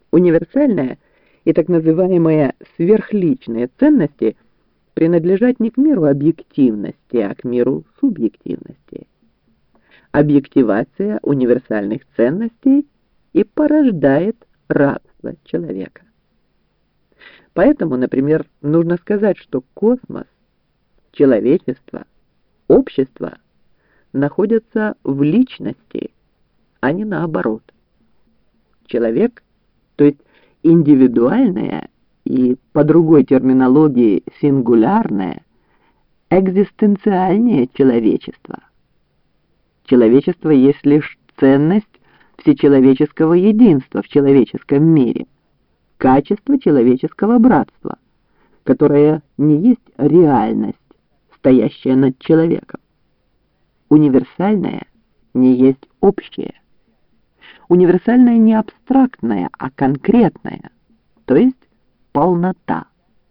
Универсальная и так называемые сверхличные ценности принадлежат не к миру объективности, а к миру субъективности. Объективация универсальных ценностей и порождает рабство человека. Поэтому, например, нужно сказать, что космос, человечество, общество находятся в личности, а не наоборот. Человек, то есть индивидуальное и, по другой терминологии, сингулярное, экзистенциальнее человечества. Человечество есть лишь ценность всечеловеческого единства в человеческом мире, качество человеческого братства, которое не есть реальность, стоящая над человеком. Универсальное не есть общее. Универсальное не абстрактное, а конкретное, то есть полнота.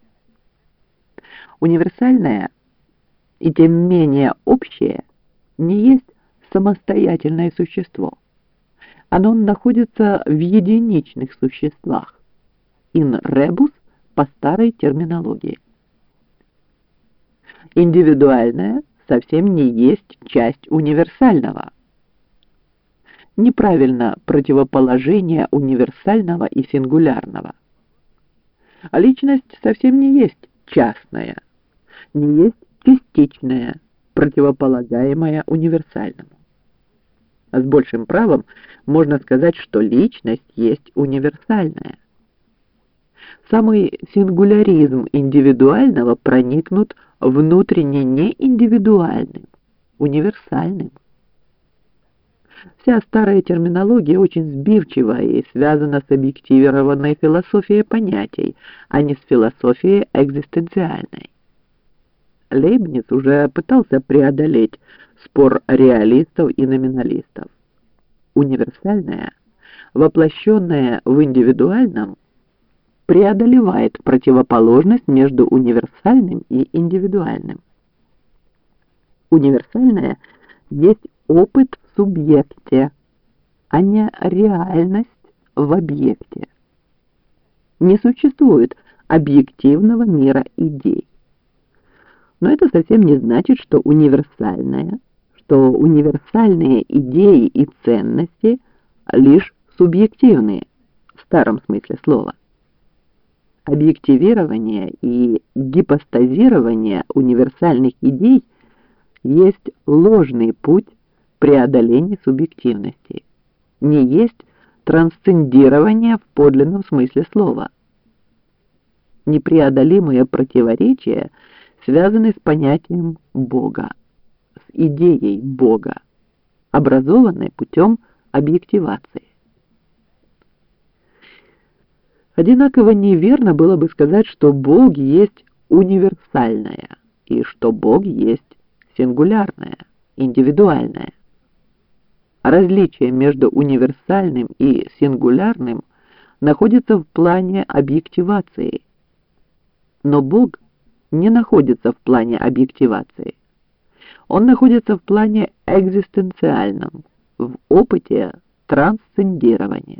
Универсальное и тем менее общее не есть самостоятельное существо. Оно находится в единичных существах, in rebus по старой терминологии. Индивидуальное совсем не есть часть универсального. Неправильно противоположение универсального и сингулярного. А личность совсем не есть частная, не есть частичная, противополагаемая универсальному. А с большим правом можно сказать, что личность есть универсальная. Самый сингуляризм индивидуального проникнут внутренне не индивидуальным, универсальным. Вся старая терминология очень сбивчива и связана с объективированной философией понятий, а не с философией экзистенциальной. Лейбниц уже пытался преодолеть спор реалистов и номиналистов. Универсальное, воплощенное в индивидуальном, преодолевает противоположность между универсальным и индивидуальным. Универсальное есть опыт в субъекте, а не реальность в объекте. Не существует объективного мира идей. Но это совсем не значит, что универсальные идеи и ценности лишь субъективные, в старом смысле слова. Объективирование и гипостазирование универсальных идей есть ложный путь преодоления субъективности, не есть трансцендирование в подлинном смысле слова. Непреодолимые противоречия связаны с понятием Бога, с идеей Бога, образованной путем объективации. Одинаково неверно было бы сказать, что Бог есть универсальное и что Бог есть сингулярное, индивидуальное. Различие между универсальным и сингулярным находится в плане объективации, но Бог не находится в плане объективации. Он находится в плане экзистенциальном, в опыте трансцендирования.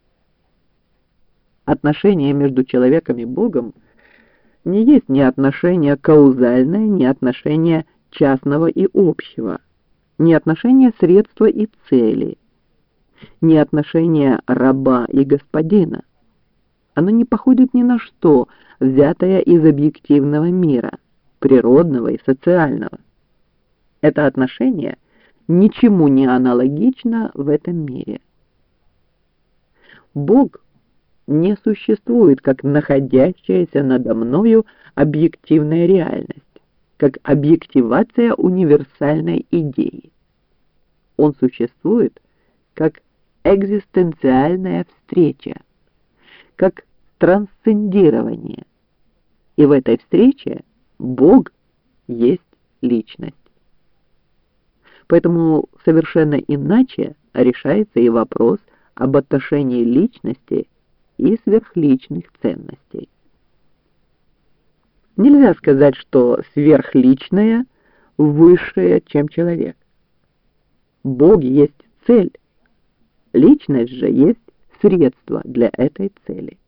Отношение между человеком и Богом не есть ни отношение каузальное, ни отношение частного и общего, ни отношение средства и цели, ни отношение раба и господина. Оно не походит ни на что, взятое из объективного мира, природного и социального. Это отношение ничему не аналогично в этом мире. Бог не существует как находящаяся надо мною объективная реальность, как объективация универсальной идеи. Он существует как экзистенциальная встреча, как трансцендирование. И в этой встрече Бог есть личность. Поэтому совершенно иначе решается и вопрос об отношении личности и сверхличных ценностей. Нельзя сказать, что сверхличное высшее, чем человек. Бог есть цель, личность же есть средство для этой цели.